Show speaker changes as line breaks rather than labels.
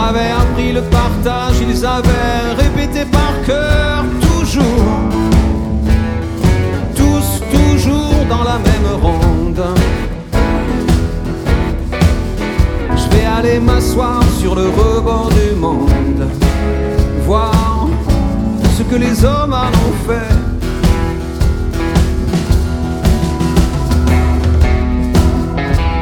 avaient appris le partage, ils avaient répété par cœur toujours, tous toujours dans la même ronde. Je vais aller m'asseoir sur le rebord du monde, voir ce que les hommes en ont fait.